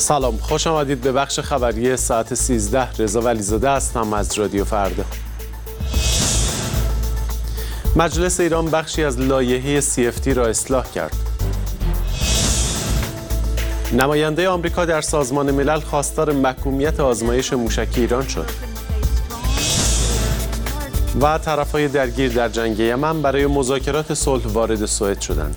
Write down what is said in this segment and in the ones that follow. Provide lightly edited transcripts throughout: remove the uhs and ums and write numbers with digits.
سلام، خوش آمدید به بخش خبری ساعت 13. رضا ولیزاده هستم از رادیو فردا. مجلس ایران بخشی از لایحه CFT را اصلاح کرد. نماینده آمریکا در سازمان ملل خواستار محکومیت آزمایش موشکی ایران شد. و طرفهای درگیر در جنگ یمن برای مذاکرات صلح وارد سوئد شدند.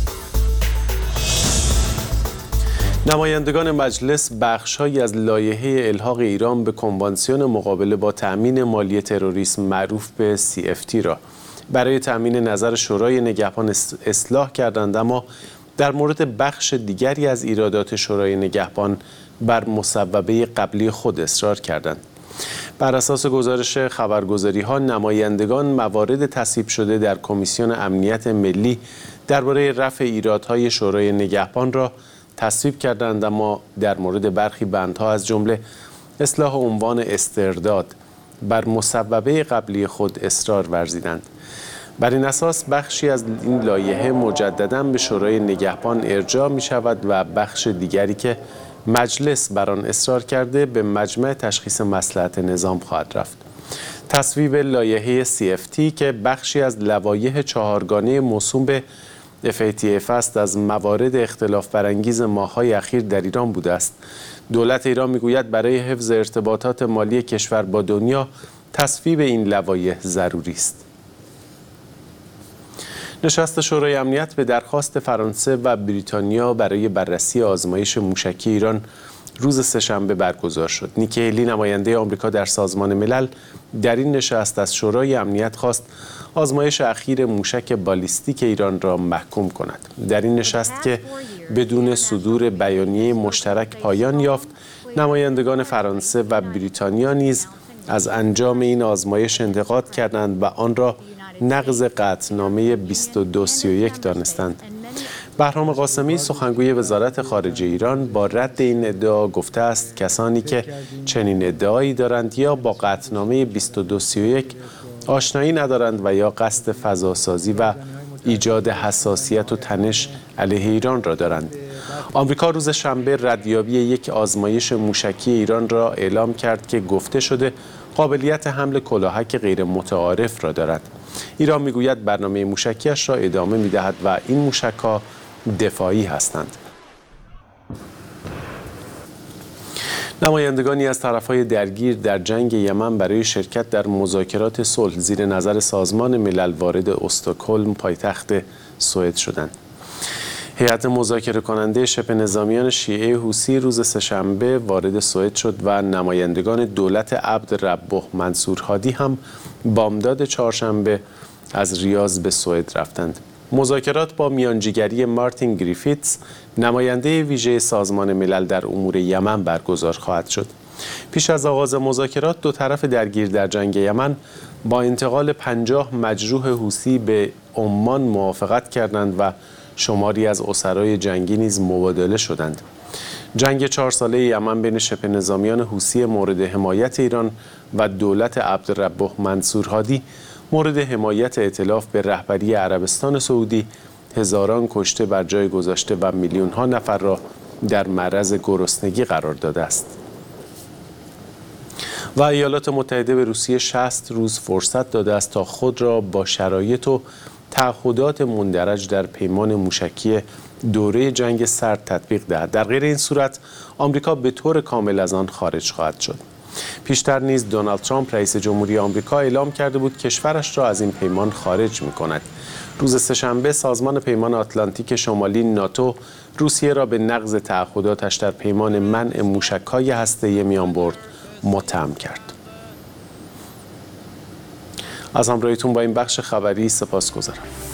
نمایندگان مجلس بخش‌هایی از لایحه الحاق ایران به کنوانسیون مقابله با تأمین مالی تروریسم معروف به CFT را برای تأمین نظر شورای نگهبان اصلاح کردند، اما در مورد بخش دیگری از ایرادات شورای نگهبان بر مصوبه قبلی خود اصرار کردند. بر اساس گزارش خبرگزاری‌ها، نمایندگان موارد تصویب شده در کمیسیون امنیت ملی درباره رفع ایرادهای شورای نگهبان را تصویب کردند، اما در مورد برخی بندها از جمله اصلاح عنوان استرداد بر مصوبه قبلی خود اصرار ورزیدند. بر این اساس بخشی از این لایحه مجدداً به شورای نگهبان ارجاع می شود و بخش دیگری که مجلس بر آن اصرار کرده به مجمع تشخیص مصلحت نظام خواهد رفت. تصویب لایحه CFT که بخشی از لوایح چهارگانه موسوم به FATF است، از موارد اختلاف برانگیز ماه‌های اخیر در ایران بوده است. دولت ایران میگوید برای حفظ ارتباطات مالی کشور با دنیا تصویب این لوایح ضروری است. نشست شورای امنیت به درخواست فرانسه و بریتانیا برای بررسی آزمایش موشکی ایران روز سه‌شنبه برگزار شد. نیکی هیلی، نماینده آمریکا در سازمان ملل، در این نشست از شورای امنیت خواست آزمایش اخیر موشک بالیستیک ایران را محکوم کند. در این نشست که بدون صدور بیانیه مشترک پایان یافت، نمایندگان فرانسه و بریتانیا نیز از انجام این آزمایش انتقاد کردند و آن را نقض قطعنامه 2231 دانستند. بهرام قاسمی، سخنگوی وزارت خارجه ایران، با رد این ادعا گفته است کسانی که چنین ادعایی دارند یا با قطعنامه 2231 آشنایی ندارند و یا قصد فضاسازی و ایجاد حساسیت و تنش علیه ایران را دارند. آمریکا روز شنبه ردیابی یک آزمایش موشکی ایران را اعلام کرد که گفته شده قابلیت حمل کلاهک غیر متعارف را دارد. ایران میگوید برنامه موشکیش را ادامه می‌دهد و این موشک‌ها دفاعی هستند. نمایندگانی از طرفهای درگیر در جنگ یمن برای شرکت در مذاکرات صلح زیر نظر سازمان ملل وارد استکهلم، پایتخت سوئد شدند. هیئت مذاکره کننده شبه نظامیان شیعه حوثی روز سه‌شنبه وارد سوئد شد و نمایندگان دولت عبد ربه منصور هادی هم بامداد چهارشنبه از ریاض به سوئد رفتند. مذاکرات با میانجیگری مارتین گریفیتس، نماینده ویژه سازمان ملل در امور یمن، برگزار خواهد شد. پیش از آغاز مذاکرات، دو طرف درگیر در جنگ یمن با انتقال 50 مجروح حوثی به عمان موافقت کردند و شماری از اسرای جنگی نیز مبادله شدند. جنگ 4 ساله یمن بین شبه نظامیان حوثی مورد حمایت ایران و دولت عبد ربه منصور هادی مورد حمایت ائتلاف به رهبری عربستان سعودی هزاران کشته بر جای گذاشته و میلیون‌ها نفر را در معرض گرسنگی قرار داده است. و ایالات متحده به روسیه 60 روز فرصت داده است تا خود را با شرایط و تعهدات مندرج در پیمان موشکی دوره جنگ سرد تطبیق دهد. در غیر این صورت آمریکا به طور کامل از آن خارج خواهد شد. پیشتر نیز دونالد ترامپ رئیس جمهوری آمریکا اعلام کرده بود کشورش را از این پیمان خارج می‌کند. روز سه‌شنبه سازمان پیمان آتلانتیک شمالی ناتو روسیه را به نقض تعهداتش در پیمان منع موشک‌های هسته‌ای میانبرد متهم کرد. از همراهیتون با این بخش خبری سپاسگزارم.